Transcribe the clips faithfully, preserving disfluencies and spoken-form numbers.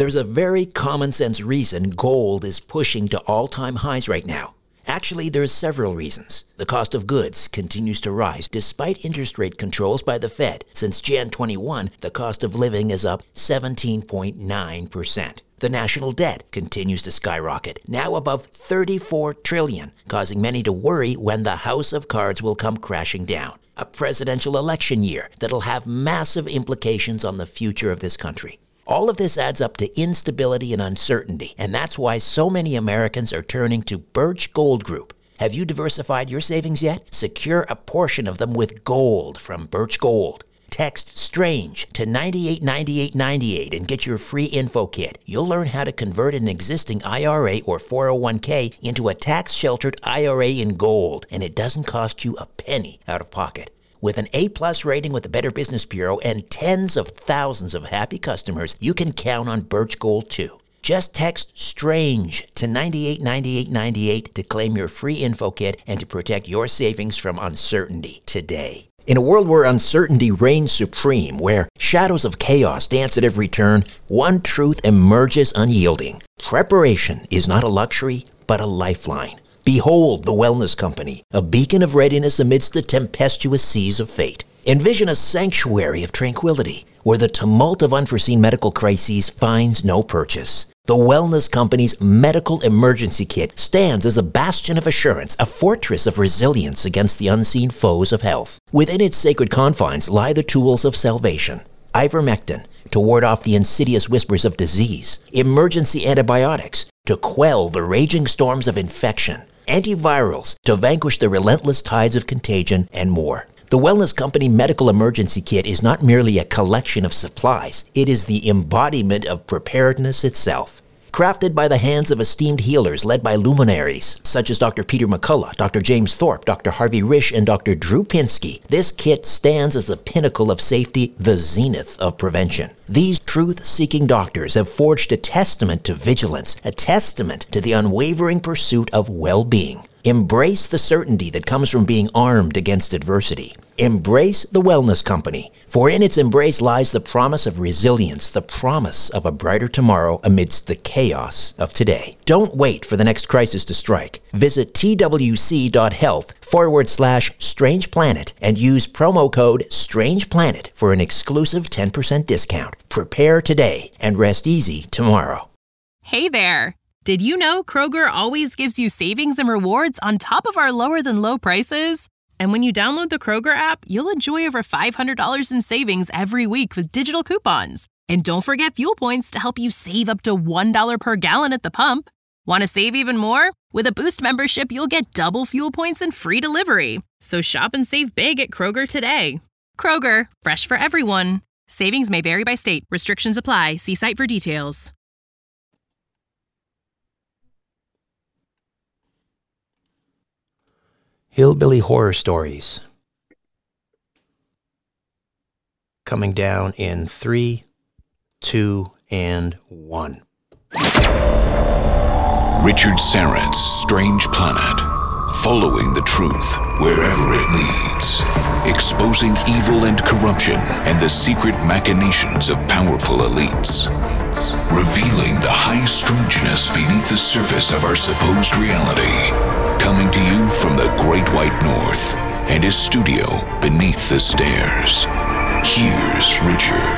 There's a very common sense reason gold is pushing to all-time highs right now. Actually, there's several reasons. The cost of goods continues to rise despite interest rate controls by the Fed. Since January twenty-first, the cost of living is up seventeen point nine percent. The national debt continues to skyrocket, now above thirty-four trillion dollars, causing many to worry when the house of cards will come crashing down. A presidential election year that'll have massive implications on the future of this country. All of this adds up to instability and uncertainty, and that's why so many Americans are turning to Birch Gold Group. Have you diversified your savings yet? Secure a portion of them with gold from Birch Gold. Text STRANGE to nine eight nine eight nine eight and get your free info kit. You'll learn how to convert an existing I R A or four oh one k into a tax-sheltered I R A in gold, and it doesn't cost you a penny out of pocket. With an A-plus rating with the Better Business Bureau and tens of thousands of happy customers, you can count on Birch Gold too. Just text STRANGE to nine eight nine eight nine eight to claim your free info kit and to protect your savings from uncertainty today. In a world where uncertainty reigns supreme, where shadows of chaos dance at every turn, one truth emerges unyielding. Preparation is not a luxury, but a lifeline. Behold the Wellness Company, a beacon of readiness amidst the tempestuous seas of fate. Envision a sanctuary of tranquility, where the tumult of unforeseen medical crises finds no purchase. The Wellness Company's Medical Emergency Kit stands as a bastion of assurance, a fortress of resilience against the unseen foes of health. Within its sacred confines lie the tools of salvation. Ivermectin, to ward off the insidious whispers of disease. Emergency antibiotics, to quell the raging storms of infection. Antivirals, to vanquish the relentless tides of contagion, and more. The Wellness Company Medical Emergency Kit is not merely a collection of supplies. It is the embodiment of preparedness itself. Crafted by the hands of esteemed healers led by luminaries such as Doctor Peter McCullough, Doctor James Thorpe, Doctor Harvey Risch, and Doctor Drew Pinsky, this kit stands as the pinnacle of safety, the zenith of prevention. These truth-seeking doctors have forged a testament to vigilance, a testament to the unwavering pursuit of well-being. Embrace the certainty that comes from being armed against adversity. Embrace the Wellness Company, for in its embrace lies the promise of resilience, the promise of a brighter tomorrow amidst the chaos of today. Don't wait for the next crisis to strike. Visit twc.health forward slash Strange Planet and use promo code Strange Planet for an exclusive ten percent discount. Prepare today and rest easy tomorrow. Hey there! Did you know Kroger always gives you savings and rewards on top of our lower-than-low prices? And when you download the Kroger app, you'll enjoy over five hundred dollars in savings every week with digital coupons. And don't forget fuel points to help you save up to one dollar per gallon at the pump. Want to save even more? With a Boost membership, you'll get double fuel points and free delivery. So shop and save big at Kroger today. Kroger, fresh for everyone. Savings may vary by state. Restrictions apply. See site for details. Hillbilly Horror Stories. Coming down in three, two, and one. Richard Syrett's Strange Planet. Following the truth wherever it leads. Exposing evil and corruption and the secret machinations of powerful elites. Revealing the high strangeness beneath the surface of our supposed reality. Coming to you from the Great White North and his studio beneath the stairs. Here's Richard.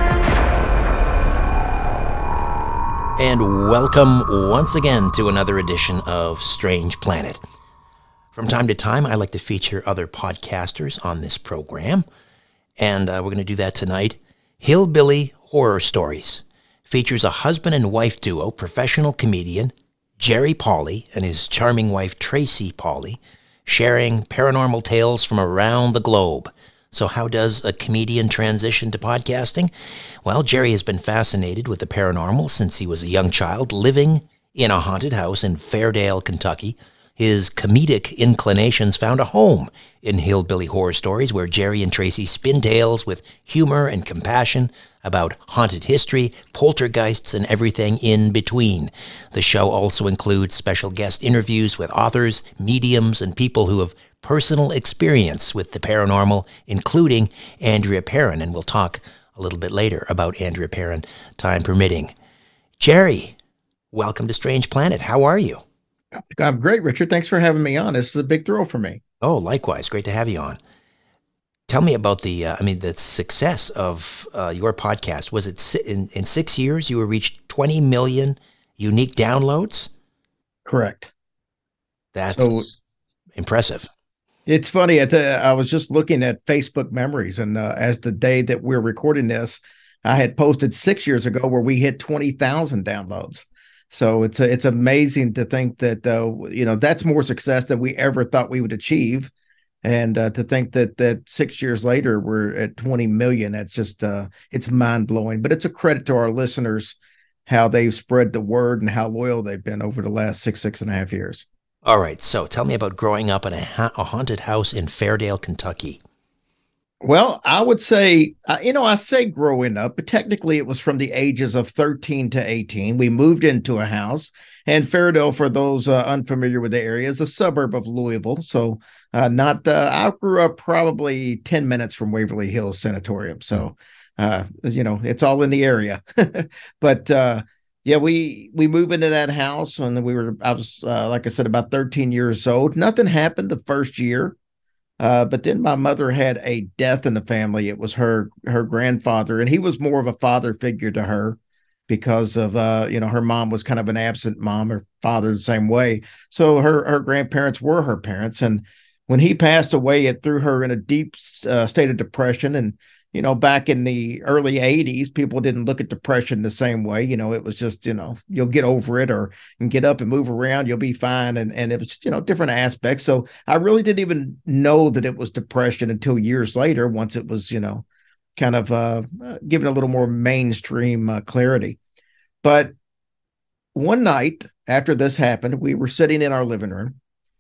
And welcome once again to another edition of Strange Planet. From time to time, I like to feature other podcasters on this program, and uh, we're going to do that tonight. Hillbilly Horror Stories features a husband and wife duo, professional comedian Jerry Pauly and his charming wife Tracy Pauly, sharing paranormal tales from around the globe. So how does a comedian transition to podcasting? Well, Jerry has been fascinated with the paranormal since he was a young child, living in a haunted house in Fairdale, Kentucky. His comedic inclinations found a home in Hillbilly Horror Stories, where Jerry and Tracy spin tales with humor and compassion about haunted history, poltergeists, and everything in between. The show also includes special guest interviews with authors, mediums, and people who have personal experience with the paranormal, including Andrea Perron, and we'll talk a little bit later about Andrea Perron, time permitting. Jerry, welcome to Strange Planet. How are you? I'm great, Richard. Thanks for having me on. This is a big thrill for me. Oh, likewise. Great to have you on. Tell me about the, uh, I mean, the success of uh, your podcast. Was it si- in, in six years you reached twenty million unique downloads? Correct. That's so, impressive. It's funny. At the, I was just looking at Facebook memories, and uh, as the day that we're recording this, I had posted six years ago where we hit twenty thousand downloads. So it's a, it's amazing to think that, uh, you know, that's more success than we ever thought we would achieve. And uh, to think that that six years later, we're at twenty million, that's just, uh, it's mind blowing, but it's a credit to our listeners, how they've spread the word and how loyal they've been over the last six, six and a half years. All right. So tell me about growing up in a, ha- a haunted house in Fairdale, Kentucky. Well, I would say, uh, you know, I say growing up, but technically it was from the ages of thirteen to eighteen. We moved into a house, and Fairdale, for those uh, unfamiliar with the area, is a suburb of Louisville. So uh, not, uh, I grew up probably ten minutes from Waverly Hills Sanatorium. So, uh, you know, it's all in the area. But uh, yeah, we, we moved into that house when we were, I was, uh, like I said, about thirteen years old. Nothing happened the first year. Uh, but then my mother had a death in the family. It was her her grandfather, and he was more of a father figure to her because of, uh, you know, her mom was kind of an absent mom, her father the same way. So her, her grandparents were her parents. And when he passed away, it threw her in a deep uh, state of depression. And, you know, back in the early eighties, people didn't look at depression the same way. You know, it was just, you know, you'll get over it or and get up and move around, you'll be fine. And, and it was, you know, different aspects. So I really didn't even know that it was depression until years later, once it was, you know, kind of uh, given a little more mainstream uh, clarity. But one night after this happened, we were sitting in our living room.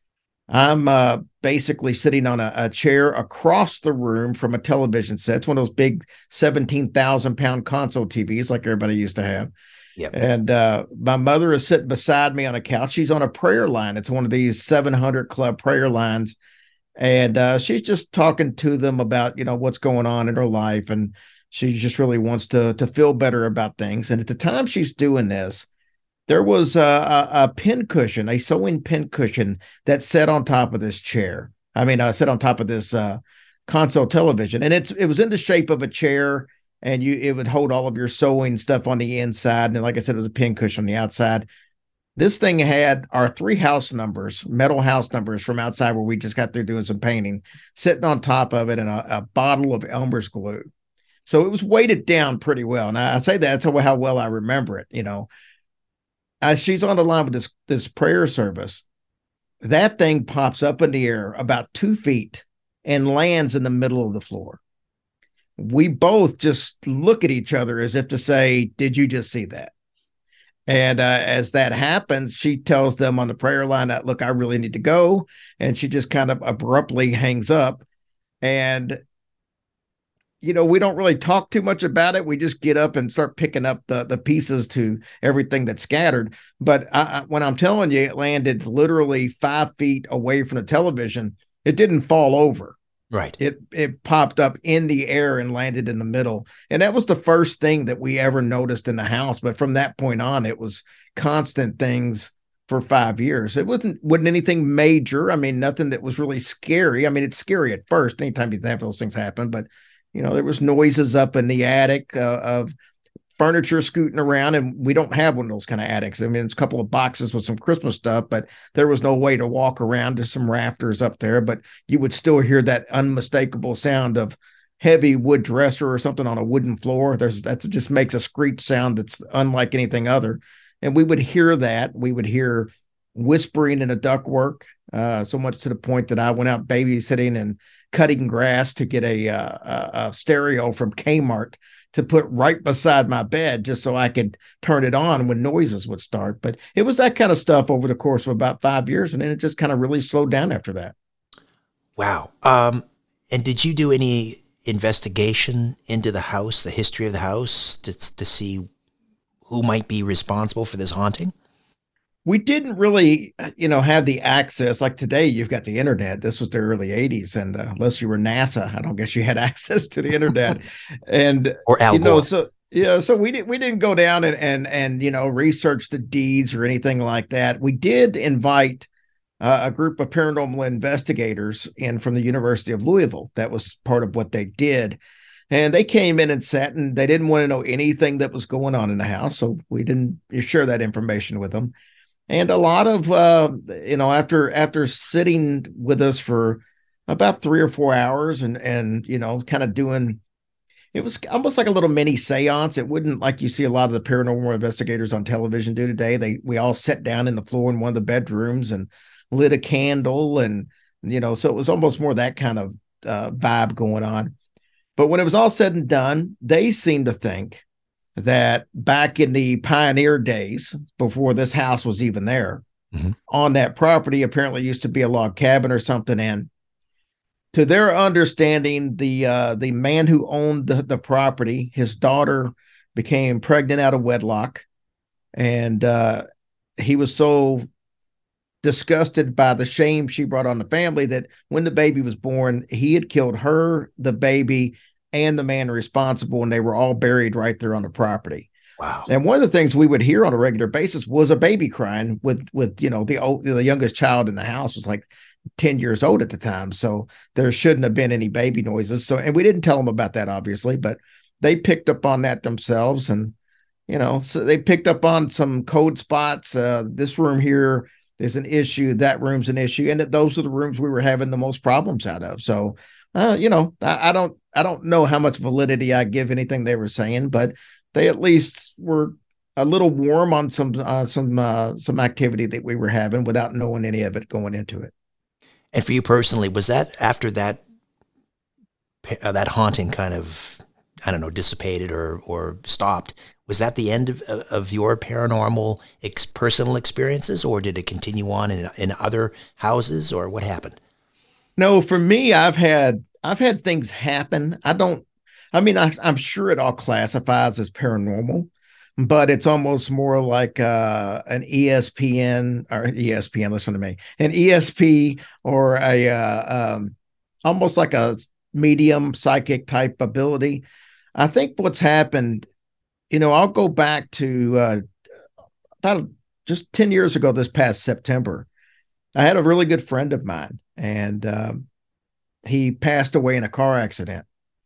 I'm uh, basically sitting on a, a chair across the room from a television set. It's one of those big seventeen thousand pound console T Vs like everybody used to have. Yep. And uh, my mother is sitting beside me on a couch. She's on a prayer line. It's one of these seven hundred club prayer lines. And uh, she's just talking to them about, you know, what's going on in her life. And she just really wants to, to feel better about things. And at the time she's doing this, there was a, a, a pin cushion, a sewing pin cushion that sat on top of this chair. I mean, I sat on top of this uh, console television, and it's it was in the shape of a chair, and you it would hold all of your sewing stuff on the inside. And like I said, it was a pin cushion on the outside. This thing had our three house numbers, metal house numbers from outside where we just got through doing some painting, sitting on top of it, and a, a bottle of Elmer's glue. So it was weighted down pretty well. And I, I say that that's how well I remember it, you know. As she's on the line with this, this prayer service, that thing pops up in the air about two feet and lands in the middle of the floor. We both just look at each other as if to say, did you just see that? And uh, as that happens, she tells them on the prayer line that, look, I really need to go. And she just kind of abruptly hangs up. And you know, we don't really talk too much about it. We just get up and start picking up the, the pieces to everything that's scattered. But I, I, when I'm telling you, it landed literally five feet away from the television. It didn't fall over. Right. It it popped up in the air and landed in the middle. And that was the first thing that we ever noticed in the house. But from that point on, it was constant things for five years. It wasn't, wasn't anything major. I mean, nothing that was really scary. I mean, it's scary at first, anytime you have those things happen, but you know, there was noises up in the attic uh, of furniture scooting around, and we don't have one of those kind of attics. I mean, it's a couple of boxes with some Christmas stuff, but there was no way to walk around to some rafters up there, but you would still hear that unmistakable sound of heavy wood dresser or something on a wooden floor. There's that just makes a screech sound that's unlike anything other. And we would hear that. We would hear whispering in a ductwork, uh, so much to the point that I went out babysitting and cutting grass to get a, uh, a, a stereo from Kmart to put right beside my bed just so I could turn it on when noises would start. But it was that kind of stuff over the course of about five years. And then it just kind of really slowed down after that. Wow. Um, and did you do any investigation into the house, the history of the house, to, to see who might be responsible for this haunting? We didn't really, you know, have the access like today. You've got the internet. This was the early eighties, and uh, unless you were NASA, I don't guess you had access to the internet. And or Al you know, Gore. so Yeah, so we didn't we didn't go down and and and you know research the deeds or anything like that. We did invite uh, a group of paranormal investigators in from the University of Louisville. That was part of what they did, and they came in and sat, and they didn't want to know anything that was going on in the house, so we didn't share that information with them. And a lot of uh, you know after after sitting with us for about three or four hours, and and you know kind of doing. It was almost like a little mini seance. It wouldn't like you see a lot of the paranormal investigators on television do today. They we all sat down in the floor in one of the bedrooms and lit a candle, and you know, so it was almost more that kind of uh, vibe going on. But when it was all said and done, they seemed to think that back in the pioneer days, before this house was even there, mm-hmm. on that property apparently used to be a log cabin or something, and to their understanding, the uh, the man who owned the, the property, his daughter became pregnant out of wedlock, and uh, he was so disgusted by the shame she brought on the family that when the baby was born, he had killed her, the baby, and the man responsible, and they were all buried right there on the property. Wow! And one of the things we would hear on a regular basis was a baby crying with with you know the old, the youngest child in the house was like ten years old at the time. So there shouldn't have been any baby noises. So, and we didn't tell them about that, obviously, but they picked up on that themselves. And, you know, so they picked up on some code spots. Uh, this room here is an issue. That room's an issue. And that those are the rooms we were having the most problems out of. So, uh, you know, I, I don't, I don't know how much validity I give anything they were saying, but they at least were a little warm on some, uh, some, uh, some activity that we were having without knowing any of it going into it. And for you personally, was that after that uh, that haunting kind of, I don't know, dissipated or or stopped? Was that the end of, of your paranormal ex- personal experiences, or did it continue on in in other houses, or what happened? No, for me, I've had I've had things happen. I don't. I mean, I, I'm sure it all classifies as paranormal, but it's almost more like uh, an E S P N or E S P N. Listen to me, an E S P or a uh, um, almost like a medium psychic type ability. I think what's happened, you know, I'll go back to uh, about just ten years ago. This past September, I had a really good friend of mine, and um, he passed away in a car accident.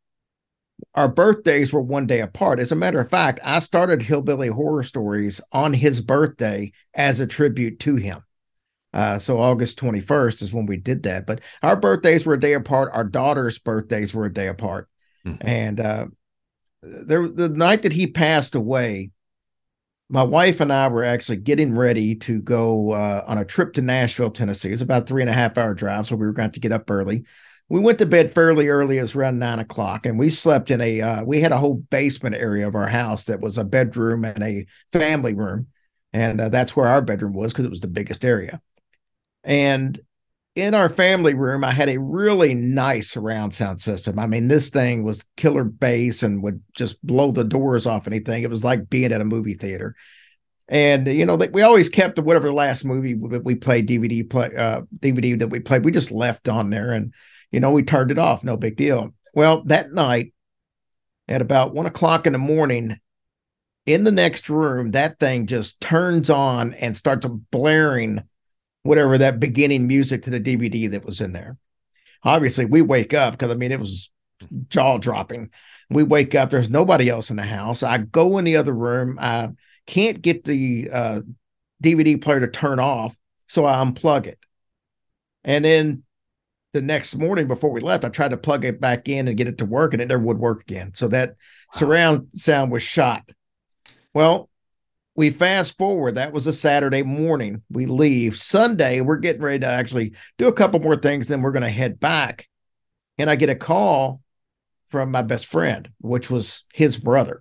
Our birthdays were one day apart. As a matter of fact, I started Hillbilly Horror Stories on his birthday as a tribute to him. Uh, so August twenty-first is when we did that. But our birthdays were a day apart. Our daughter's birthdays were a day apart. Mm-hmm. And uh, there, the night that he passed away, my wife and I were actually getting ready to go uh, on a trip to Nashville, Tennessee. It was about a three and a half hour drive, so we were going to get up early. We went to bed fairly early. It was around nine o'clock, and we slept in a, uh, we had a whole basement area of our house that was a bedroom and a family room. And uh, that's where our bedroom was because it was the biggest area. And in our family room, I had a really nice surround sound system. I mean, this thing was killer bass and would just blow the doors off anything. It was like being at a movie theater. And, you know, we always kept whatever last movie we played, D V D play, uh, D V D that we played, we just left on there. And, you know, we turned it off. No big deal. Well, that night at about one o'clock in the morning, in the next room, that thing just turns on and starts blaring whatever that beginning music to the D V D that was in there. Obviously, we wake up because, I mean, it was jaw dropping. We wake up. There's nobody else in the house. I go in the other room. I can't get the uh, D V D player to turn off, so I unplug it. And then the next morning before we left, I tried to plug it back in and get it to work, and it never would work again. So that wow. surround sound was shot. Well, we fast forward. That was a Saturday morning. We leave. Sunday, we're getting ready to actually do a couple more things. Then we're going to head back. And I get a call from my best friend, which was his brother.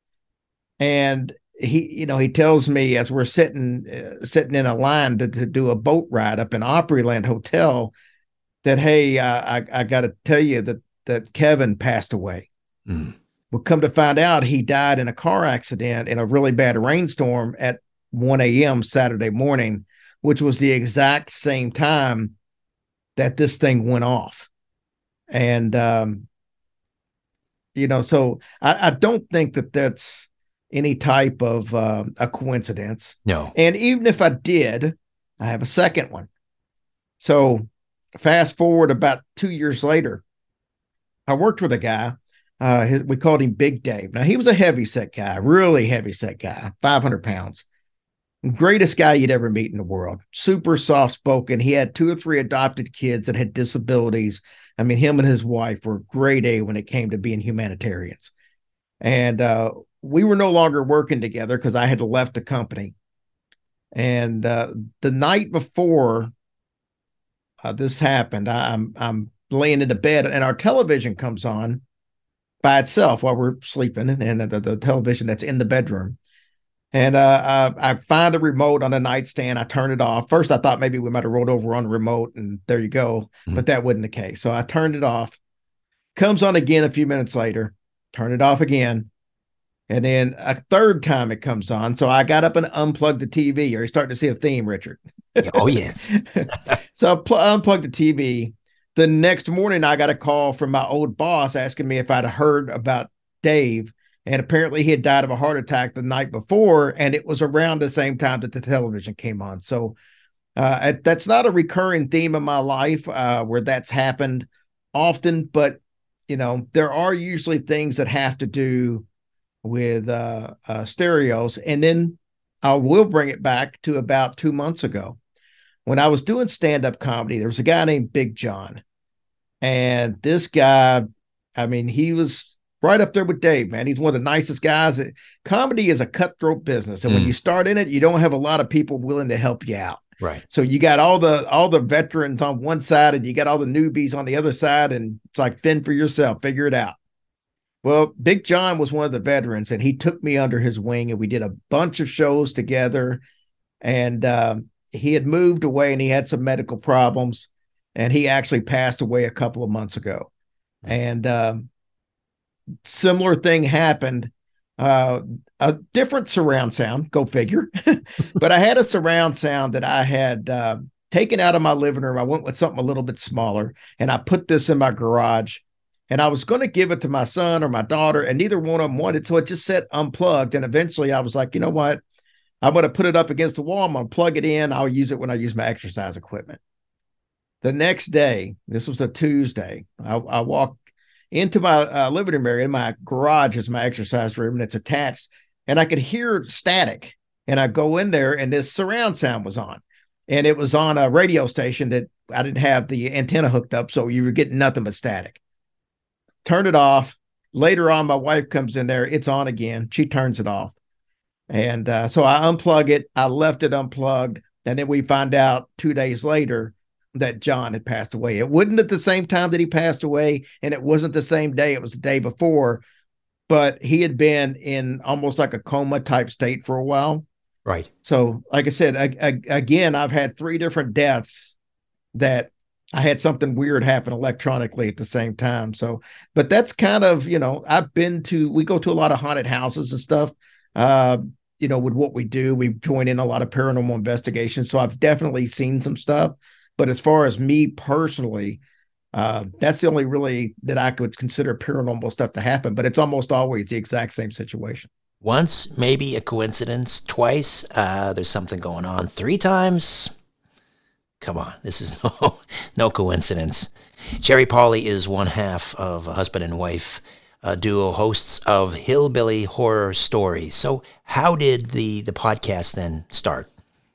And he, you know, he tells me as we're sitting, uh, sitting in a line to, to do a boat ride up in Opryland Hotel that, hey, uh, I, I got to tell you that, that Kevin passed away. Mm. Well, come to find out, he died in a car accident in a really bad rainstorm at one a.m. Saturday morning, which was the exact same time that this thing went off. And um, you know, so I, I don't think that that's any type of uh, a coincidence. No. And even if I did, I have a second one. So fast forward about two years later, I worked with a guy. Uh, his, we called him Big Dave. Now, he was a heavy set guy, really heavy set guy, five hundred pounds. Greatest guy you'd ever meet in the world. Super soft spoken. He had two or three adopted kids that had disabilities. I mean, him and his wife were grade A when it came to being humanitarians. And uh, we were no longer working together because I had left the company. And uh, the night before uh, this happened, I, I'm I'm laying in the bed, and our television comes on by itself while we're sleeping, and the, the television that's in the bedroom. And uh, I, I find a remote on the nightstand. I turn it off. First, I thought maybe we might have rolled over on the remote, and there you go. Mm-hmm. But that wasn't the case. So I turned it off. Comes on again a few minutes later. Turn it off again. And then a third time it comes on. So I got up and unplugged the T V. Are you starting to see a theme, Richard? Oh, yes. So I pl- unplugged the T V. The next morning, I got a call from my old boss asking me if I'd heard about Dave. And apparently he had died of a heart attack the night before, and it was around the same time that the television came on. So uh, that's not a recurring theme in my life uh, where that's happened often, but, you know, there are usually things that have to do with uh, uh, stereos. And then I will bring it back to about two months ago. When I was doing stand-up comedy, there was a guy named Big John. And this guy, I mean, he was right up there with Dave, man. He's one of the nicest guys. Comedy is a cutthroat business. And mm. when you start in it, you don't have a lot of people willing to help you out. Right. So you got all the all the veterans on one side and you got all the newbies on the other side. And it's like, fend for yourself, figure it out. Well, Big John was one of the veterans, and he took me under his wing, and we did a bunch of shows together. And um, he had moved away, and he had some medical problems, and he actually passed away a couple of months ago. Mm. And um, similar thing happened, uh, a different surround sound, go figure. But I had a surround sound that I had uh, taken out of my living room. I went with something a little bit smaller, and I put this in my garage, and I was going to give it to my son or my daughter, and neither one of them wanted. So it just sat unplugged. And eventually I was like, you know what? I'm going to put it up against the wall. I'm going to plug it in. I'll use it when I use my exercise equipment. The next day, this was a Tuesday, I, I walked into my uh, living room area. My garage is my exercise room, and it's attached, and I could hear static. And I go in there, and this surround sound was on, and it was on a radio station that I didn't have the antenna hooked up, so you were getting nothing but static. Turned it off. Later on, my wife comes in there. It's on again. She turns it off. And uh, so I unplug it. I left it unplugged. And then we find out two days later that John had passed away. It wasn't at the same time that he passed away, and it wasn't the same day. It was the day before, but he had been in almost like a coma type state for a while. Right. So like I said, I, I, again, I've had three different deaths that I had something weird happen electronically at the same time. So, but that's kind of, you know, I've been to, we go to a lot of haunted houses and stuff, uh, you know, with what we do. We've joined in a lot of paranormal investigations. So I've definitely seen some stuff. But as far as me personally, uh, that's the only really that I could consider paranormal stuff to happen. But it's almost always the exact same situation. Once, maybe a coincidence. Twice, uh, there's something going on. Three times, come on, this is no no coincidence. Jerry Pauley is one half of a husband and wife uh, duo, hosts of Hillbilly Horror Stories. So how did the the podcast then start?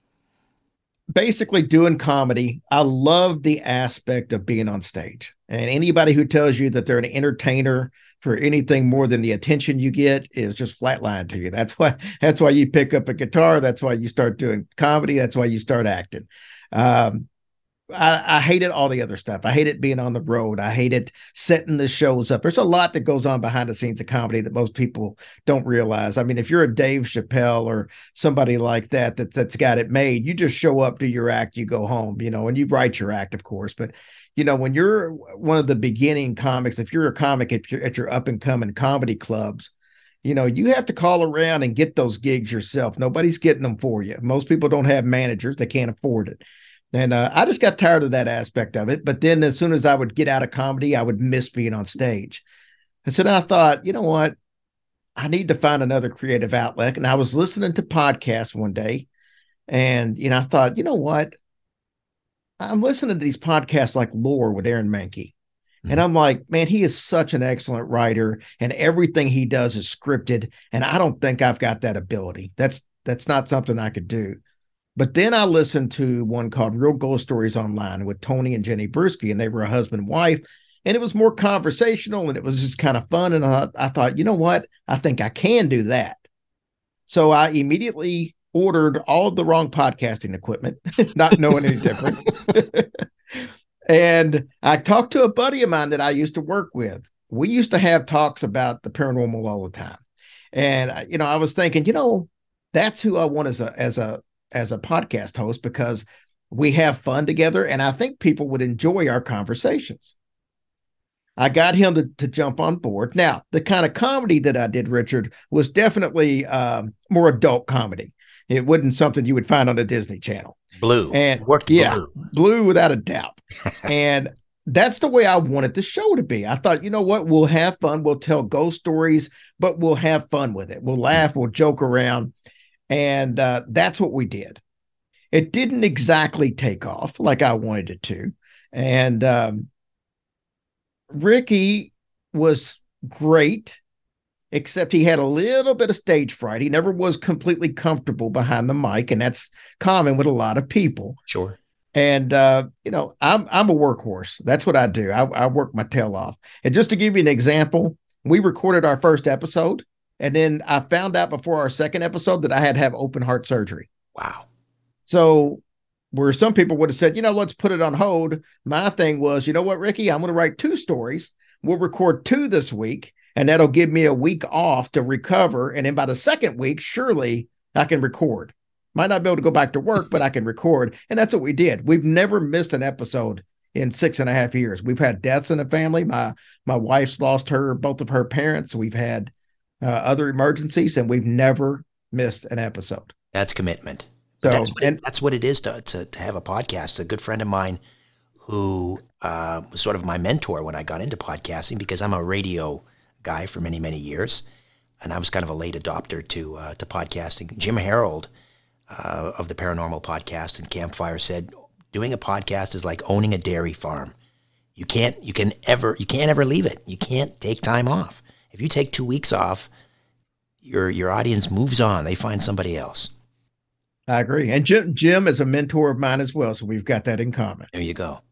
Basically doing comedy. I love the aspect of being on stage. And anybody who tells you that they're an entertainer for anything more than the attention you get is just flatline to you. That's why, that's why you pick up a guitar. That's why you start doing comedy. That's why you start acting. Um, I, I hated all the other stuff. I hated being on the road. I hated setting the shows up. There's a lot that goes on behind the scenes of comedy that most people don't realize. I mean, if you're a Dave Chappelle or somebody like that, that that's got it made, you just show up, do your act, you go home, you know, and you write your act, of course. But, you know, when you're one of the beginning comics, if you're a comic at your, at your up and coming comedy clubs, you know, you have to call around and get those gigs yourself. Nobody's getting them for you. Most people don't have managers. They can't afford it. And uh, I just got tired of that aspect of it. But then as soon as I would get out of comedy, I would miss being on stage. And so I thought, you know what? I need to find another creative outlet. And I was listening to podcasts one day, and, you know, I thought, you know what? I'm listening to these podcasts like Lore with Aaron Mahnke. Mm-hmm. And I'm like, man, he is such an excellent writer, and everything he does is scripted. And I don't think I've got that ability. That's, that's not something I could do. But then I listened to one called Real Ghost Stories Online with Tony and Jenny Bruschi, and they were a husband and wife. And it was more conversational, and it was just kind of fun. And I, I thought, you know what? I think I can do that. So I immediately ordered all of the wrong podcasting equipment, not knowing any different. And I talked to a buddy of mine that I used to work with. We used to have talks about the paranormal all the time. And, you know, I was thinking, you know, that's who I want as a, as a, as a podcast host, because we have fun together. And I think people would enjoy our conversations. I got him to, to jump on board. Now, the kind of comedy that I did, Richard, was definitely um, more adult comedy. It wasn't something you would find on the Disney Channel. Blue. And worked yeah, blue. Blue without a doubt. And that's the way I wanted the show to be. I thought, you know what? We'll have fun. We'll tell ghost stories, but we'll have fun with it. We'll laugh. We'll joke around. And uh, that's what we did. It didn't exactly take off like I wanted it to. And um, Ricky was great, except he had a little bit of stage fright. He never was completely comfortable behind the mic, and that's common with a lot of people. Sure. And, uh, you know, I'm I'm a workhorse. That's what I do. I, I work my tail off. And just to give you an example, we recorded our first episode, and then I found out before our second episode that I had to have open heart surgery. Wow. So where some people would have said, you know, let's put it on hold. My thing was, you know what, Ricky, I'm going to write two stories. We'll record two this week, and that'll give me a week off to recover. And then by the second week, surely I can record. Might not be able to go back to work, but I can record. And that's what we did. We've never missed an episode in six and a half years. We've had deaths in the family. My, my wife's lost her, both of her parents. We've had uh, other emergencies, and we've never missed an episode. That's commitment. So, that's, what and it, that's what it is to, to, to have a podcast. A good friend of mine who uh, was sort of my mentor when I got into podcasting, because I'm a radio guy for many, many years. And I was kind of a late adopter to uh, to podcasting. Jim Harold uh, of the Paranormal Podcast and Campfire said, doing a podcast is like owning a dairy farm. You can't, you can ever, you can't ever leave it. You can't take time off. If you take two weeks off, your your audience moves on. They find somebody else. I agree. And Jim, Jim is a mentor of mine as well. So we've got that in common. There you go.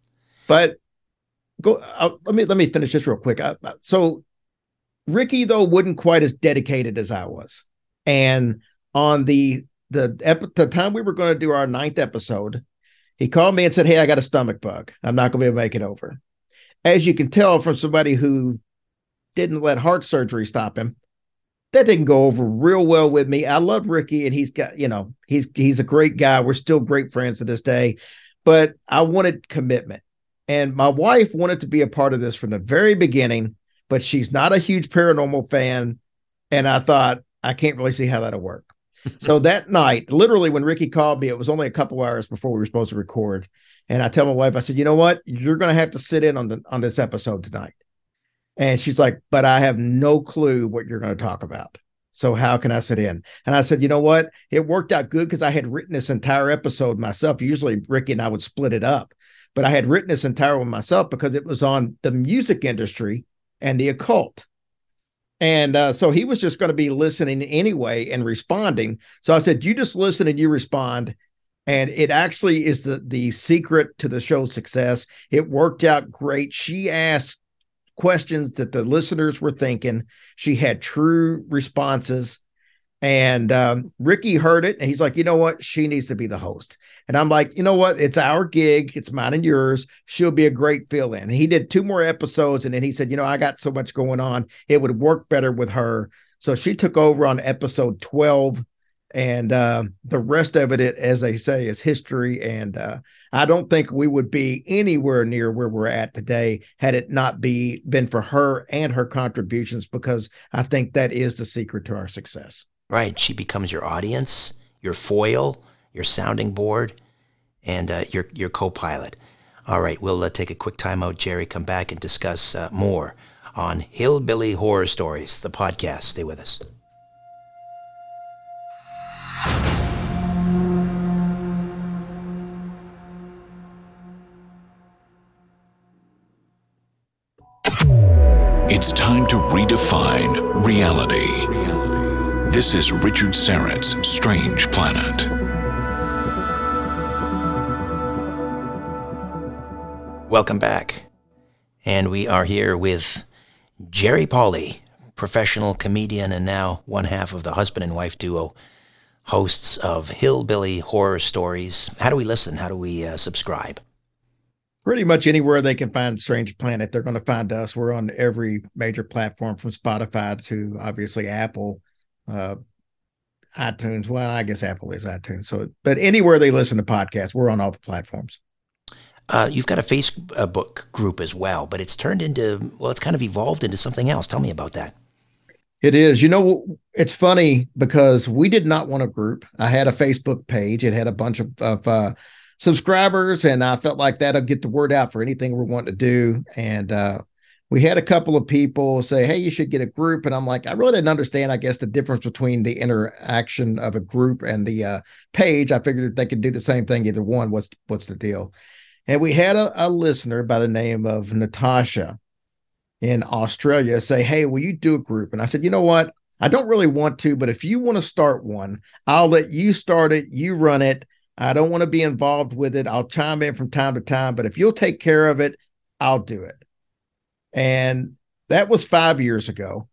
But go, uh, let me, let me finish this real quick. Uh, so Ricky, though, wasn't quite as dedicated as I was. And on the, the, ep- the time we were going to do our ninth episode, he called me and said, hey, I got a stomach bug. I'm not going to be able to make it over. As you can tell from somebody who didn't let heart surgery stop him, that didn't go over real well with me. I love Ricky, and he's got, you know, he's, he's a great guy. We're still great friends to this day, but I wanted commitment. And my wife wanted to be a part of this from the very beginning, but she's not a huge paranormal fan. And I thought, I can't really see how that'll work. So that night, literally when Ricky called me, it was only a couple hours before we were supposed to record. And I tell my wife, I said, you know what? You're going to have to sit in on the, on this episode tonight. And she's like, but I have no clue what you're going to talk about. So how can I sit in? And I said, you know what? It worked out good because I had written this entire episode myself. Usually Ricky and I would split it up, but I had written this entire one myself because it was on the music industry and the occult. And uh, so he was just going to be listening anyway and responding. So I said, you just listen and you respond. And it actually is the, the secret to the show's success. It worked out great. She asked questions that the listeners were thinking. She had true responses. And um, Ricky heard it, and he's like, you know what? She needs to be the host. And I'm like, you know what? It's our gig. It's mine and yours. She'll be a great fill-in. And he did two more episodes, and then he said, you know, I got so much going on. It would work better with her. So she took over on episode twelve. And uh, the rest of it, as they say, is history. And uh, I don't think we would be anywhere near where we're at today had it not be been for her and her contributions, because I think that is the secret to our success. Right. She becomes your audience, your foil, your sounding board, and uh, your your co-pilot. All right. We'll uh, take a quick time out, Jerry, come back and discuss uh, more on Hillbilly Horror Stories, the podcast. Stay with us. It's time to redefine reality. This is Richard Syrett's Strange Planet. Welcome back. And we are here with Jerry Pauly, professional comedian and now one half of the husband and wife duo, hosts of Hillbilly Horror Stories. How do we listen? How do we uh, subscribe? Pretty much anywhere they can find Strange Planet, they're going to find us. We're on every major platform from Spotify to obviously Apple, uh, iTunes. Well, I guess Apple is iTunes. So, but anywhere they listen to podcasts, we're on all the platforms. Uh, you've got a Facebook group as well, but it's turned into, well, it's kind of evolved into something else. Tell me about that. It is. You know, it's funny because we did not want a group. I had a Facebook page. It had a bunch of, of uh, subscribers, and I felt like that'll get the word out for anything we're wanting to do. And uh, we had a couple of people say, hey, you should get a group. And I'm like, I really didn't understand, I guess, the difference between the interaction of a group and the uh, page. I figured they could do the same thing, either one. What's, what's the deal? And we had a, a listener by the name of Natasha in Australia say, hey, will you do a group? And I said, you know what? I don't really want to, but if you want to start one, I'll let you start it. You run it. I don't want to be involved with it. I'll chime in from time to time, but if you'll take care of it, I'll do it. And that was five years ago.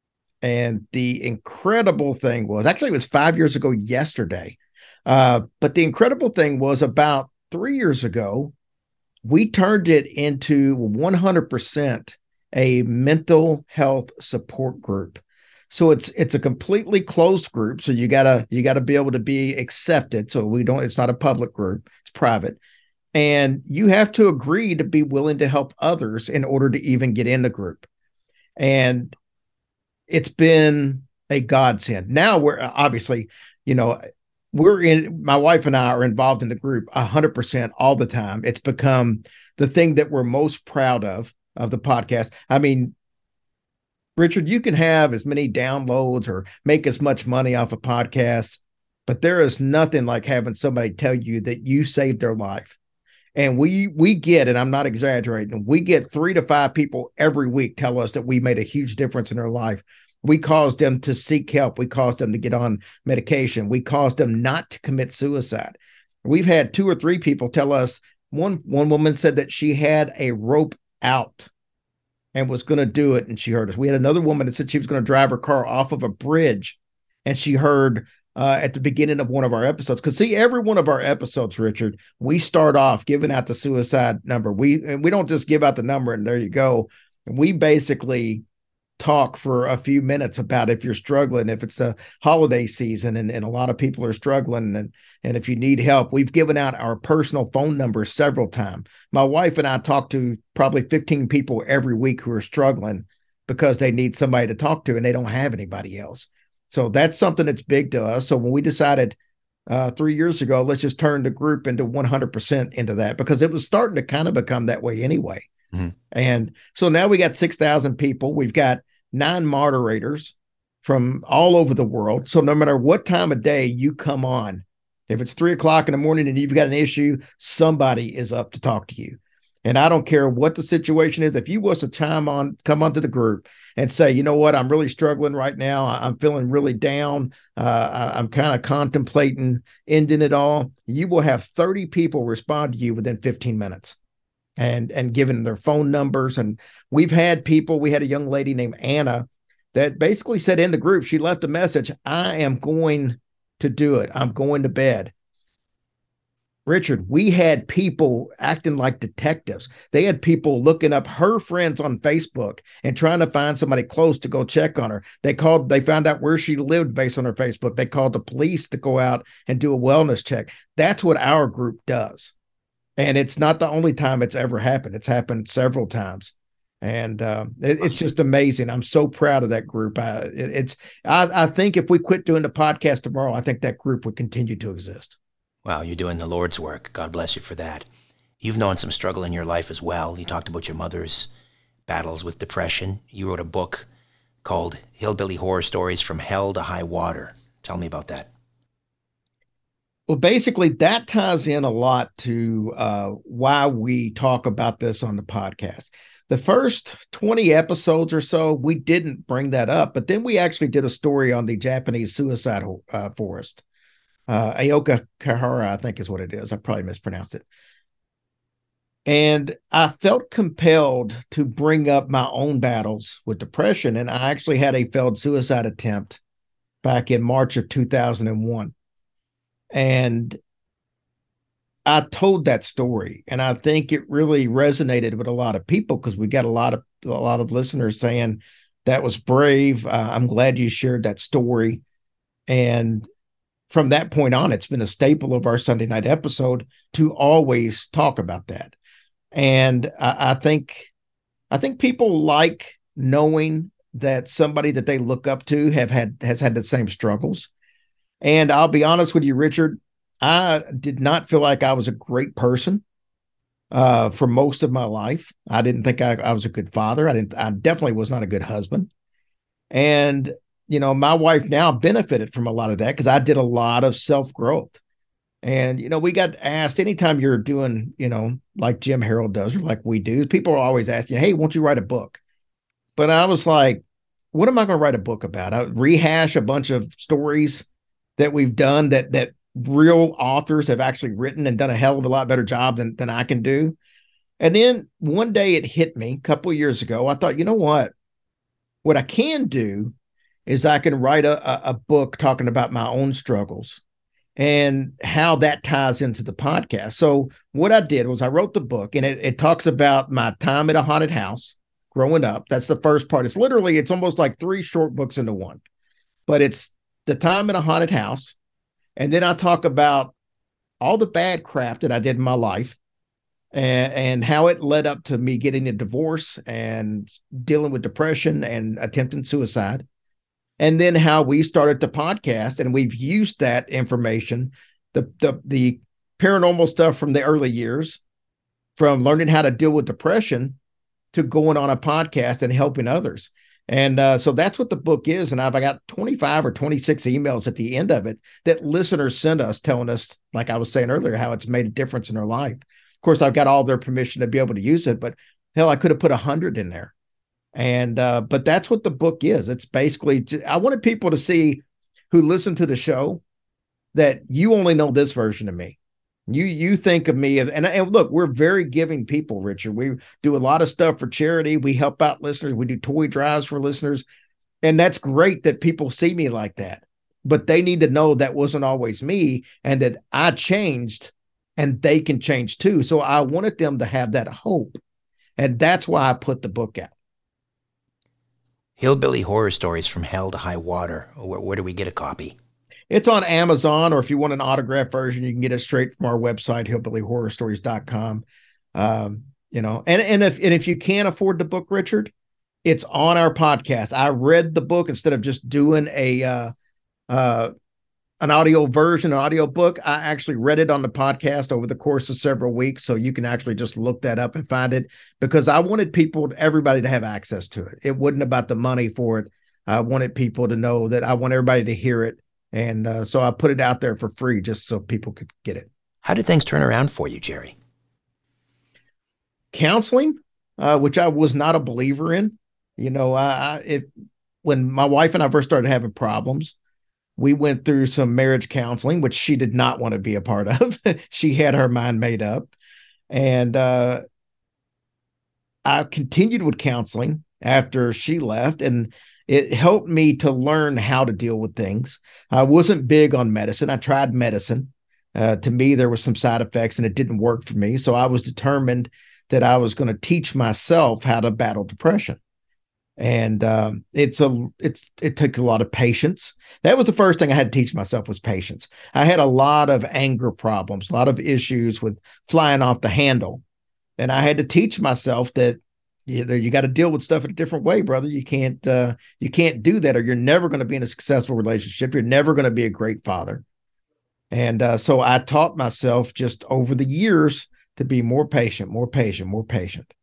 And the incredible thing was, actually, it was five years ago yesterday. Uh, but the incredible thing was about three years ago, we turned it into one hundred percent a mental health support group. So it's it's a completely closed group. So you gotta you gotta be able to be accepted. So we don't. It's not a public group. It's private, and you have to agree to be willing to help others in order to even get in the group. And it's been a godsend. Now we're obviously, you know, we're in. My wife and I are involved in the group a hundred percent all the time. It's become the thing that we're most proud of of the podcast. I mean, Richard, you can have as many downloads or make as much money off a podcast, but there is nothing like having somebody tell you that you saved their life. And we we get, and I'm not exaggerating, we get three to five people every week tell us that we made a huge difference in their life. We caused them to seek help. We caused them to get on medication. We caused them not to commit suicide. We've had two or three people tell us, one, one woman said that she had a rope out and was going to do it, and she heard us. We had another woman that said she was going to drive her car off of a bridge, and she heard uh, at the beginning of one of our episodes. Because see, every one of our episodes, Richard, we start off giving out the suicide number. We and we don't just give out the number and there you go. We basically talk for a few minutes about if you're struggling, if it's a holiday season and, and a lot of people are struggling, and, and if you need help. We've given out our personal phone numbers several times. My wife and I talk to probably fifteen people every week who are struggling because they need somebody to talk to and they don't have anybody else. So that's something that's big to us. So when we decided uh, three years ago, let's just turn the group into one hundred percent into that, because it was starting to kind of become that way anyway. Mm-hmm. And so now we got six thousand people. We've got nine moderators from all over the world. So no matter what time of day you come on, if it's three o'clock in the morning and you've got an issue, somebody is up to talk to you. And I don't care what the situation is. If you want to chime on, come onto the group and say, you know what, I'm really struggling right now. I'm feeling really down. Uh, I'm kind of contemplating ending it all. You will have thirty people respond to you within fifteen minutes. and and given their phone numbers. And we've had people, we had a young lady named Anna that basically said in the group, she left a message, I am going to do it. I'm going to bed. Richard, we had people acting like detectives. They had people looking up her friends on Facebook and trying to find somebody close to go check on her. They called, they found out where she lived based on her Facebook. They called the police to go out and do a wellness check. That's what our group does. And it's not the only time it's ever happened. It's happened several times. And uh, it, it's just amazing. I'm so proud of that group. I, it, it's, I, I think if we quit doing the podcast tomorrow, I think that group would continue to exist. Wow, you're doing the Lord's work. God bless you for that. You've known some struggle in your life as well. You talked about your mother's battles with depression. You wrote a book called Hillbilly Horror Stories from Hell to High Water. Tell me about that. Well, basically, that ties in a lot to uh, why we talk about this on the podcast. The first twenty episodes or so, we didn't bring that up, but then we actually did a story on the Japanese suicide uh, forest. Uh, Aokigahara, I think is what it is. I probably mispronounced it. And I felt compelled to bring up my own battles with depression. And I actually had a failed suicide attempt back in March of two thousand one. And I told that story, and I think it really resonated with a lot of people because we got a lot of a lot of listeners saying that was brave. Uh, I'm glad you shared that story. And from that point on, it's been a staple of our Sunday night episode to always talk about that. And I, I think I think people like knowing that somebody that they look up to have had has had the same struggles. And I'll be honest with you, Richard, I did not feel like I was a great person uh, for most of my life. I didn't think I, I was a good father. I didn't. I definitely was not a good husband. And, you know, my wife now benefited from a lot of that because I did a lot of self-growth. And, you know, we got asked anytime you're doing, you know, like Jim Harold does or like we do, people are always asking, hey, won't you write a book? But I was like, what am I going to write a book about? I rehash a bunch of stories that we've done that that real authors have actually written and done a hell of a lot better job than, than I can do. And then one day it hit me a couple of years ago. I thought, you know what? What I can do is I can write a, a book talking about my own struggles and how that ties into the podcast. So what I did was I wrote the book, and it, it talks about my time at a haunted house growing up. That's the first part. It's literally, it's almost like three short books into one, but it's the time in a haunted house. And then I talk about all the bad crap that I did in my life and, and how it led up to me getting a divorce and dealing with depression and attempting suicide. And then how we started the podcast, and we've used that information, the, the, the paranormal stuff from the early years, from learning how to deal with depression to going on a podcast and helping others. And uh, so that's what the book is. And I've I got twenty-five or twenty-six emails at the end of it that listeners send us telling us, like I was saying earlier, how it's made a difference in their life. Of course, I've got all their permission to be able to use it, but hell, I could have put a hundred in there. And uh, but that's what the book is. It's basically, I wanted people to see who listen to the show that you only know this version of me. You you think of me, and, and look, we're very giving people, Richard. We do a lot of stuff for charity. We help out listeners. We do toy drives for listeners. And that's great that people see me like that. But they need to know that wasn't always me and that I changed and they can change too. So I wanted them to have that hope. And that's why I put the book out. Hillbilly Horror Stories from Hell to High Water. Where, where do we get a copy? It's on Amazon, or if you want an autographed version, you can get it straight from our website, hillbilly horror stories dot com. Um, you know, and, and if and if you can't afford the book, Richard, it's on our podcast. I read the book instead of just doing a uh, uh, an audio version, an audio book. I actually read it on the podcast over the course of several weeks, so you can actually just look that up and find it, because I wanted people, everybody, to have access to it. It wasn't about the money for it. I wanted people to know that I want everybody to hear it. And uh, so I put it out there for free just so people could get it. How did things turn around for you, Jerry? Counseling, uh, which I was not a believer in. You know, I, I it, when my wife and I first started having problems, we went through some marriage counseling, which she did not want to be a part of. She had her mind made up. And uh, I continued with counseling after she left, and it helped me to learn how to deal with things. I wasn't big on medicine. I tried medicine. Uh, to me, there was some side effects and it didn't work for me. So I was determined that I was going to teach myself how to battle depression. And um, it's a, it's, it took a lot of patience. That was the first thing I had to teach myself, was patience. I had a lot of anger problems, a lot of issues with flying off the handle. And I had to teach myself that You, you got to deal with stuff in a different way, brother. You can't uh, you can't do that, or you're never going to be in a successful relationship. You're never going to be a great father. And uh, so I taught myself just over the years to be more patient, more patient, more patient.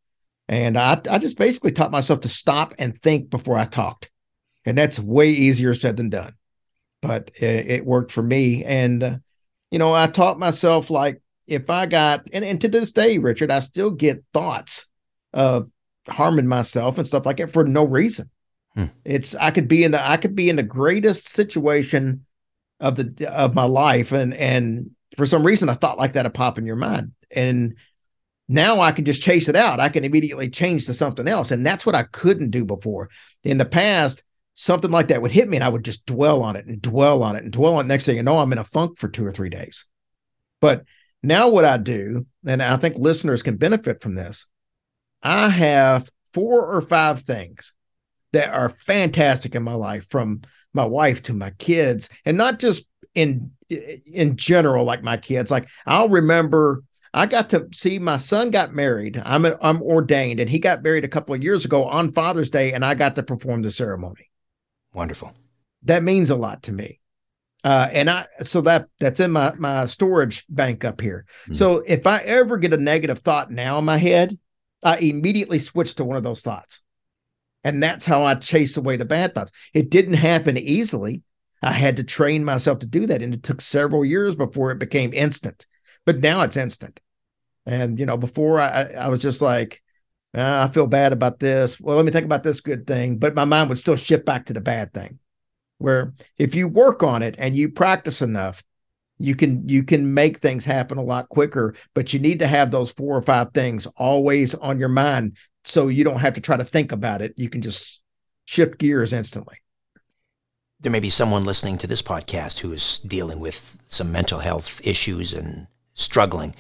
And I, I just basically taught myself to stop and think before I talked. And that's way easier said than done. But it, it worked for me. And, uh, you know, I taught myself, like, if I got, and, and to this day, Richard, I still get thoughts of harming myself and stuff like that for no reason. Hmm. It's, I could be in the, I could be in the greatest situation of the, of my life. And, and for some reason, a thought like that would pop in your mind. And now I can just chase it out. I can immediately change to something else. And that's what I couldn't do before. In the past, something like that would hit me and I would just dwell on it and dwell on it and dwell on it. Next thing you know, I'm in a funk for two or three days. But now what I do, and I think listeners can benefit from this, I have four or five things that are fantastic in my life, from my wife to my kids, and not just in, in general, like my kids. Like, I'll remember I got to see my son got married. I'm, a, I'm ordained, and he got married a couple of years ago on Father's Day, and I got to perform the ceremony. Wonderful. That means a lot to me. Uh, and I, so that that's in my, my storage bank up here. Mm-hmm. So if I ever get a negative thought now in my head, I immediately switch to one of those thoughts. And that's how I chase away the bad thoughts. It didn't happen easily. I had to train myself to do that. And it took several years before it became instant, but now it's instant. And, you know, before I, I was just like, Uh, I feel bad about this. Well, let me think about this good thing. But my mind would still shift back to the bad thing. Where if you work on it and you practice enough, you can you can make things happen a lot quicker. But you need to have those four or five things always on your mind, so you don't have to try to think about it. You can just shift gears instantly. There may be someone listening to this podcast who is dealing with some mental health issues and struggling.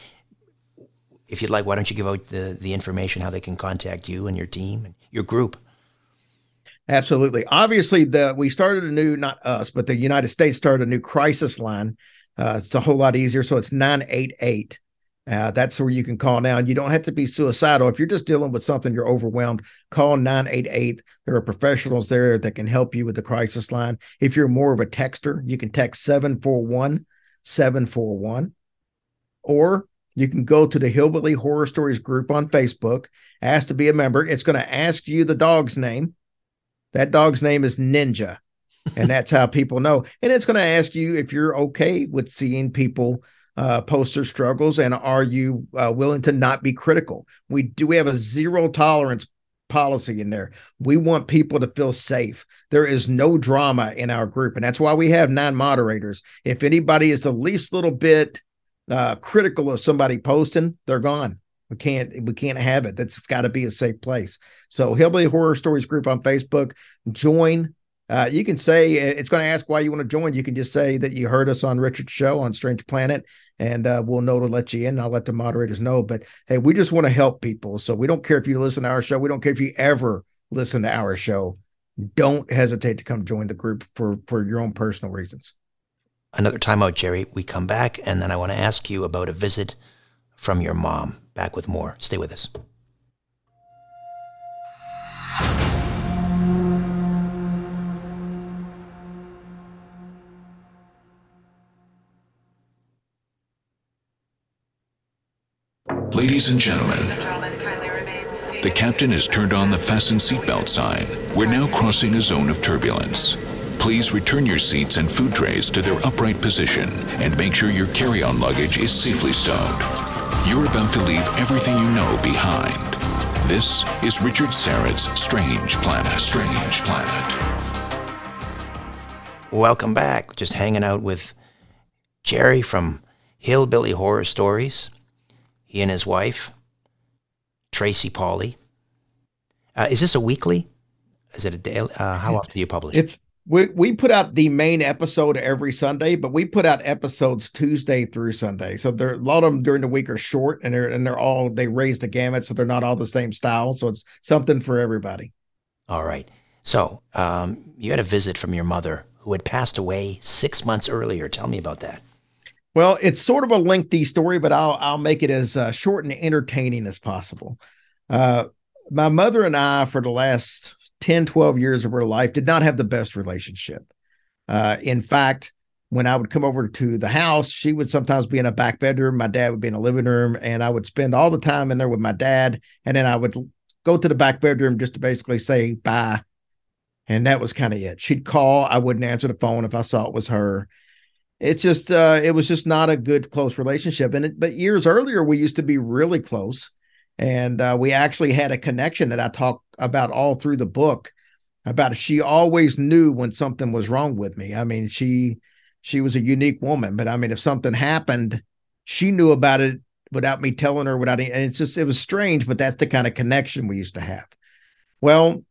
If you'd like, why don't you give out the, the information, how they can contact you and your team and your group? Absolutely. Obviously, the we started a new, not us, but the United States started a new crisis line. Uh, it's a whole lot easier. So it's nine eight eight. Uh, that's where you can call now. And you don't have to be suicidal. If you're just dealing with something, you're overwhelmed, call nine eight eight. There are professionals there that can help you with the crisis line. If you're more of a texter, you can text seven four one, seven four one. Or you can go to the Hillbilly Horror Stories group on Facebook, ask to be a member. It's going to ask you the dog's name. That dog's name is Ninja, and that's how people know. And it's going to ask you if you're okay with seeing people uh, post their struggles, and are you uh, willing to not be critical. We do. We have a zero tolerance policy in there. We want people to feel safe. There is no drama in our group, and that's why we have nine moderators. If anybody is the least little bit Uh, critical of somebody posting, they're gone. We can't, we can't have it. That's got to be a safe place. So Hillbilly Horror Stories group on Facebook, join. Uh, you can say, it's going to ask why you want to join. You can just say that you heard us on Richard's show on Strange Planet, and uh, we'll know to let you in. I'll let the moderators know. But hey, we just want to help people. So we don't care if you listen to our show. We don't care if you ever listen to our show. Don't hesitate to come join the group for, for your own personal reasons. Another time out, Jerry. We come back, and then I want to ask you about a visit from your mom. Back with more. Stay with us. Ladies and gentlemen, the captain has turned on the fasten seatbelt sign. We're now crossing a zone of turbulence. Please return your seats and food trays to their upright position and make sure your carry-on luggage is safely stowed. You're about to leave everything you know behind. This is Richard Syrett's Strange Planet. Strange Planet. Welcome back. Just hanging out with Jerry from Hillbilly Horror Stories. He and his wife, Tracy Pauly. Uh, is this a weekly? Is it a daily? Uh, how often do you publish? It's we we put out the main episode every Sunday, but we put out episodes Tuesday through Sunday. So there a lot of them during the week are short, and they're and they're all they raise the gamut, so they're not all the same style. So it's something for everybody. All right. So um, you had a visit from your mother who had passed away six months earlier. Tell me about that. Well, it's sort of a lengthy story, but I'll I'll make it as uh, short and entertaining as possible. Uh, my mother and I, for the last ten, twelve years of her life, did not have the best relationship. Uh, in fact, when I would come over to the house, she would sometimes be in a back bedroom. My dad would be in a living room, and I would spend all the time in there with my dad. And then I would go to the back bedroom just to basically say bye. And that was kind of it. She'd call. I wouldn't answer the phone if I saw it was her. It's just, uh, it was just not a good, close relationship. And it, but years earlier, we used to be really close. And uh, we actually had a connection that I talk about all through the book about. She always knew when something was wrong with me. I mean, she, she was a unique woman, but I mean, if something happened, she knew about it without me telling her, without any, and it's just, it was strange, but that's the kind of connection we used to have. Well,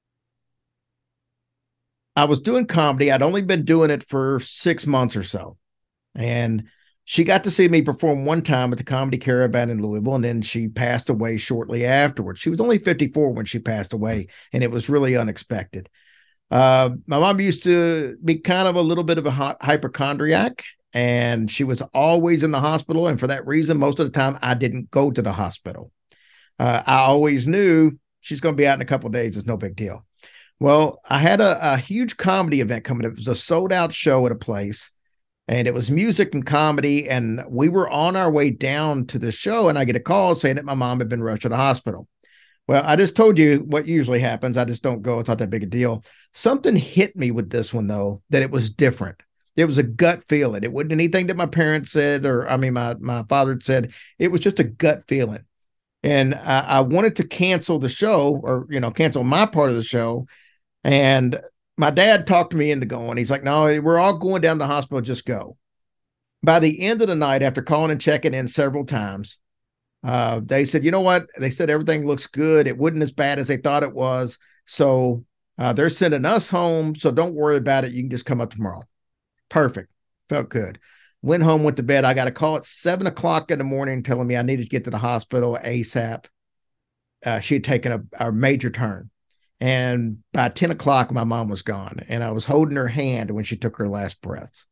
I was doing comedy. I'd only been doing it for six months or so. And she got to see me perform one time at the Comedy Caravan in Louisville, and then she passed away shortly afterwards. She was only fifty-four when she passed away, and it was really unexpected. Uh, my mom used to be kind of a little bit of a hypochondriac, and she was always in the hospital. And for that reason, most of the time, I didn't go to the hospital. Uh, I always knew she's going to be out in a couple of days. It's no big deal. Well, I had a, a huge comedy event coming up. It was a sold out show at a place, and it was music and comedy. And we were on our way down to the show, and I get a call saying that my mom had been rushed to the hospital. Well, I just told you what usually happens. I just don't go. It's not that big a deal. Something hit me with this one, though, that it was different. It was a gut feeling. It wasn't anything that my parents said, or I mean, my, my father said. It was just a gut feeling. And I, I wanted to cancel the show, or, you know, cancel my part of the show. And my dad talked me into going. He's like, no, we're all going down to the hospital. Just go. By the end of the night, after calling and checking in several times, uh, they said, you know what? They said everything looks good. It wasn't as bad as they thought it was. So uh, they're sending us home. So don't worry about it. You can just come up tomorrow. Perfect. Felt good. Went home, went to bed. I got a call at seven o'clock in the morning telling me I needed to get to the hospital ASAP. Uh, she had taken a, a major turn. And by ten o'clock, my mom was gone, and I was holding her hand when she took her last breaths.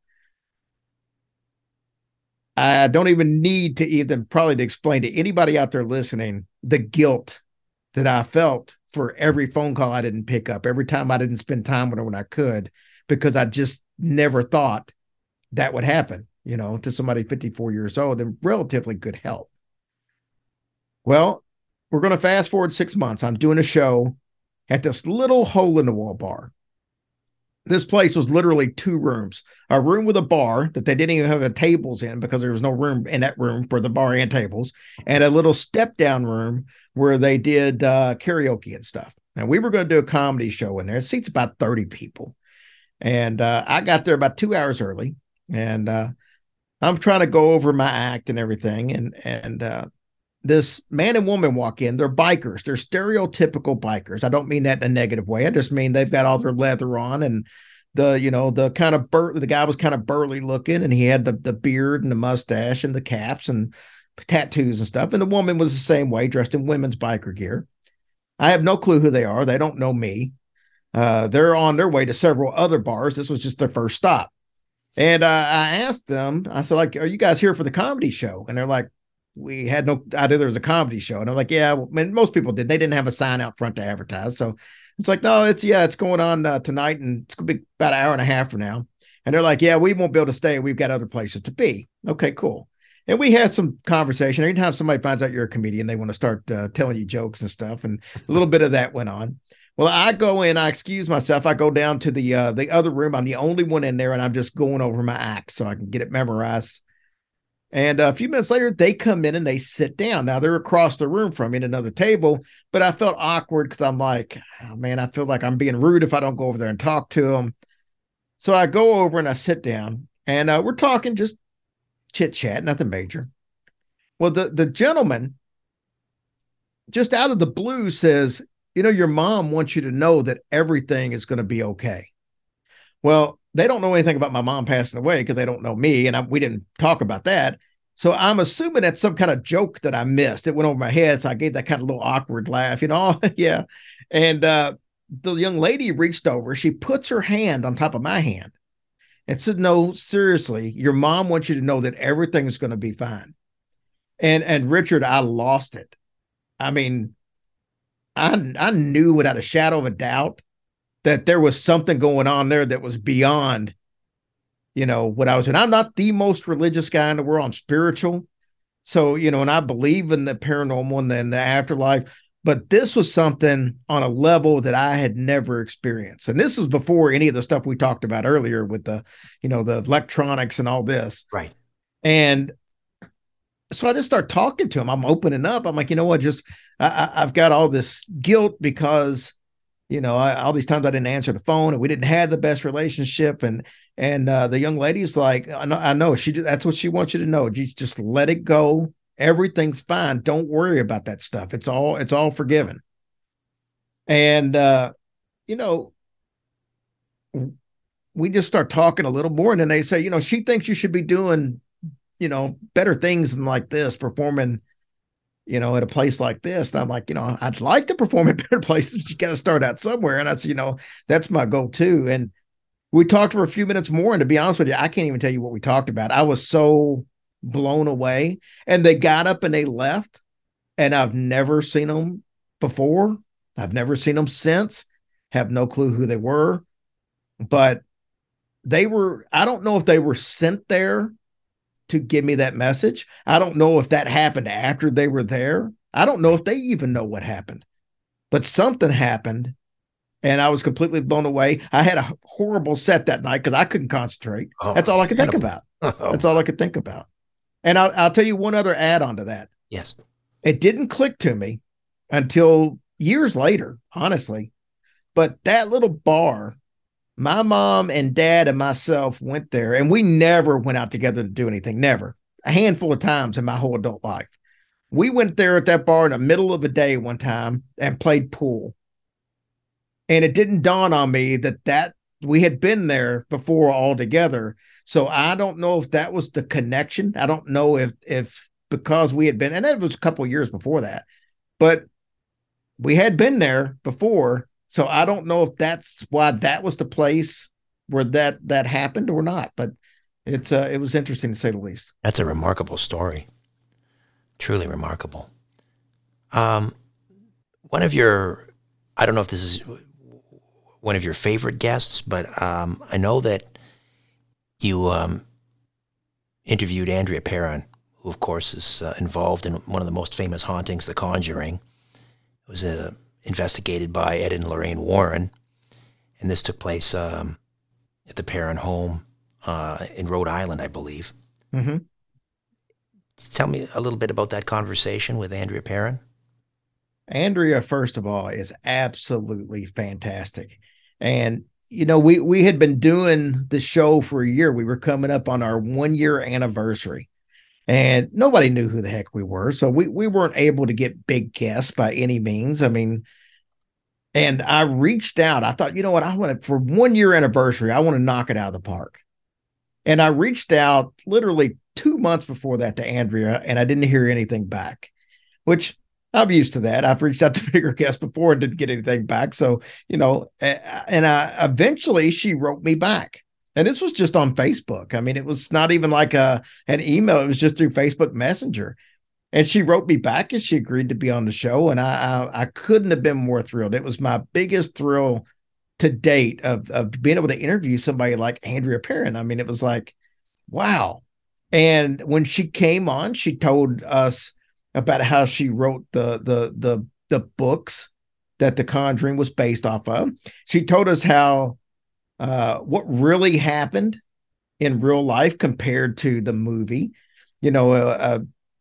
I don't even need to even probably to explain to anybody out there listening the guilt that I felt for every phone call I didn't pick up, every time I didn't spend time with her when I could, because I just never thought that would happen, you know, to somebody fifty-four years old in relatively good health. Well, we're going to fast forward six months. I'm doing a show at this little hole in the wall bar. This place was literally two rooms, a room with a bar that they didn't even have a tables in because there was no room in that room for the bar and tables, and a little step down room where they did uh, karaoke and stuff. And we were going to do a comedy show in there. It seats about thirty people. And uh, I got there about two hours early, and uh, I'm trying to go over my act and everything. And, and, uh, this man and woman walk in. They're bikers. They're stereotypical bikers. I don't mean that in a negative way. I just mean they've got all their leather on, and the, you know, the kind of bur- the guy was kind of burly looking, and he had the, the beard and the mustache and the caps and tattoos and stuff. And the woman was the same way, dressed in women's biker gear. I have no clue who they are. They don't know me. Uh, they're on their way to several other bars. This was just their first stop. And uh, I asked them, I said, like, are you guys here for the comedy show? And they're like, we had no idea there was a comedy show. And I'm like, yeah, well, I mean, most people did. They didn't have a sign out front to advertise. So it's like, no, it's, yeah, it's going on uh, tonight, and it's going to be about an hour and a half from now. And they're like, yeah, we won't be able to stay. We've got other places to be. Okay, cool. And we had some conversation. Anytime somebody finds out you're a comedian, they want to start uh, telling you jokes and stuff. And a little bit of that went on. Well, I go in, I excuse myself. I go down to the, uh, the other room. I'm the only one in there, and I'm just going over my act so I can get it memorized. And a few minutes later, they come in and they sit down. Now, they're across the room from me at another table, but I felt awkward because I'm like, oh, man, I feel like I'm being rude if I don't go over there and talk to them. So I go over and I sit down, and uh, we're talking, just chit-chat, nothing major. Well, the, the gentleman, just out of the blue, says, you know, your mom wants you to know that everything is going to be okay. Well, they don't know anything about my mom passing away because they don't know me, and I, we didn't talk about that. So I'm assuming that's some kind of joke that I missed. It went over my head, so I gave that kind of little awkward laugh, you know? Yeah. And uh, the young lady reached over. She puts her hand on top of my hand and said, no, seriously, your mom wants you to know that everything is going to be fine. And and Richard, I lost it. I mean, I I knew without a shadow of a doubt that there was something going on there that was beyond, you know, what I was in. I'm not the most religious guy in the world. I'm spiritual. So, you know, and I believe in the paranormal and then the afterlife, but this was something on a level that I had never experienced. And this was before any of the stuff we talked about earlier with the, you know, the electronics and all this. Right. And so I just start talking to him. I'm opening up. I'm like, you know what? Just, I, I've got all this guilt because, you know, I, all these times I didn't answer the phone and we didn't have the best relationship. And, and uh, the young lady's like, I know, I know she, that's what she wants you to know. You just let it go. Everything's fine. Don't worry about that stuff. It's all, it's all forgiven. And, uh, you know, we just start talking a little more. And then they say, you know, she thinks you should be doing, you know, better things than like this, performing, you know, at a place like this. And I'm like, you know, I'd like to perform at better places, but you got to start out somewhere. And that's, you know, that's my goal too. And we talked for a few minutes more. And to be honest with you, I can't even tell you what we talked about. I was so blown away. And they got up and they left. And I've never seen them before. I've never seen them since. Have no clue who they were. But they were, I don't know if they were sent there to give me that message. I don't know if that happened after they were there. I don't know if they even know what happened, but something happened and I was completely blown away. I had a horrible set that night because I couldn't concentrate. Oh, That's all I could think about. Oh. That's all I could think about. And I'll, I'll tell you one other add on to that. Yes. It didn't click to me until years later, honestly, but that little bar, my mom and dad and myself went there, and we never went out together to do anything. Never. A handful of times in my whole adult life. We went there at that bar in the middle of the day one time and played pool. And it didn't dawn on me that that we had been there before all together. So I don't know if that was the connection. I don't know if, if because we had been, and it was a couple of years before that, but we had been there before. So I don't know if that's why that was the place where that, that happened or not, but it's uh, it was interesting to say the least. That's a remarkable story. Truly remarkable. Um, one of your, I don't know if this is one of your favorite guests, but um, I know that you um, interviewed Andrea Perron, who of course is uh, involved in one of the most famous hauntings, The Conjuring. It was a investigated by Ed and Lorraine Warren, and this took place um, at the Perron home uh, in Rhode Island, I believe. Mm-hmm. Tell me a little bit about that conversation with Andrea Perron. Andrea, first of all, is absolutely fantastic. And, you know, we, we had been doing the show for a year. We were coming up on our one-year anniversary. And nobody knew who the heck we were. So we, we weren't able to get big guests by any means. I mean, and I reached out. I thought, you know what? I want to, for one year anniversary, I want to knock it out of the park. And I reached out literally two months before that to Andrea, and I didn't hear anything back, which I'm used to that. I've reached out to bigger guests before and didn't get anything back. So, you know, and I eventually she wrote me back. And this was just on Facebook. I mean, it was not even like a an email. It was just through Facebook Messenger. And she wrote me back and she agreed to be on the show. And I I, I couldn't have been more thrilled. It was my biggest thrill to date of, of being able to interview somebody like Andrea Perron. I mean, it was like, wow. And when she came on, she told us about how she wrote the the the the books that The Conjuring was based off of. She told us how Uh, what really happened in real life compared to the movie. You know, uh, uh,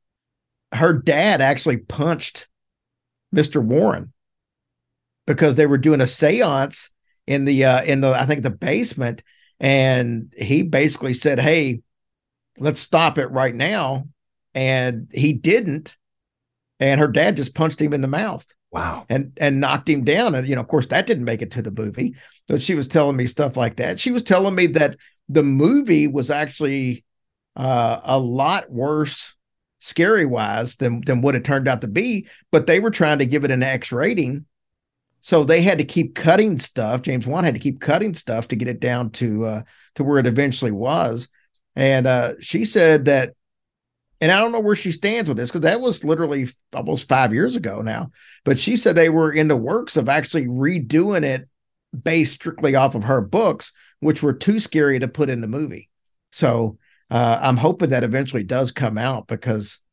her dad actually punched Mister Warren because they were doing a seance in the, uh, in the, I think the basement. And he basically said, hey, let's stop it right now. And he didn't. And her dad just punched him in the mouth. Wow. And and knocked him down. And, you know, of course, that didn't make it to the movie. So she was telling me stuff like that. She was telling me that the movie was actually uh, a lot worse, scary-wise, than, than what it turned out to be. But they were trying to give it an X rating. So they had to keep cutting stuff. James Wan had to keep cutting stuff to get it down to, uh, to where it eventually was. And uh, she said that, and I don't know where she stands with this because that was literally almost five years ago now. But she said they were in the works of actually redoing it based strictly off of her books, which were too scary to put in the movie. So uh, I'm hoping that eventually does come out because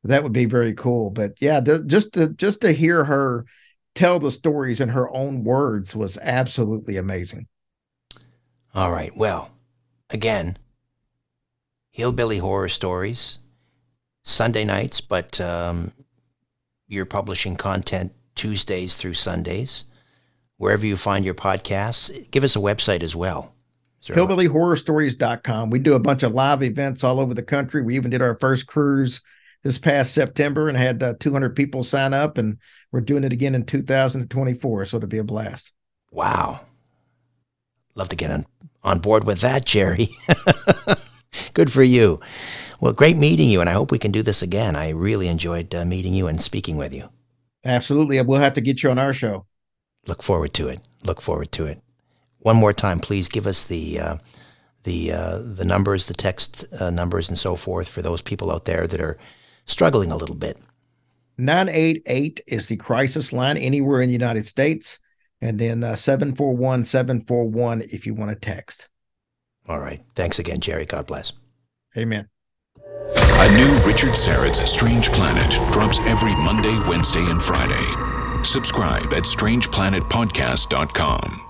That would be very cool. But yeah, th- just to just to hear her tell the stories in her own words was absolutely amazing. All right. Well, again, Hillbilly Horror Stories, Sunday nights, but um, you're publishing content Tuesdays through Sundays. Wherever you find your podcasts, give us a website as well. hillbilly horror stories dot com. We do a bunch of live events all over the country. We even did our first cruise this past September and had uh, two hundred people sign up, and we're doing it again in two thousand twenty-four. So it'll be a blast. Wow. Love to get on, on board with that, Jerry. Good for you. Well, great meeting you, and I hope we can do this again. I really enjoyed uh, meeting you and speaking with you. Absolutely. We'll have to get you on our show. Look forward to it. Look forward to it. One more time, please give us the uh, the uh, the numbers, the text uh, numbers, and so forth for those people out there that are struggling a little bit. nine eight eight is the crisis line anywhere in the United States, and then uh, seven four one, seven four one if you want to text. All right. Thanks again, Jerry. God bless. Amen. A new Richard Syrett's Strange Planet drops every Monday, Wednesday, and Friday. Subscribe at strange planet podcast dot com.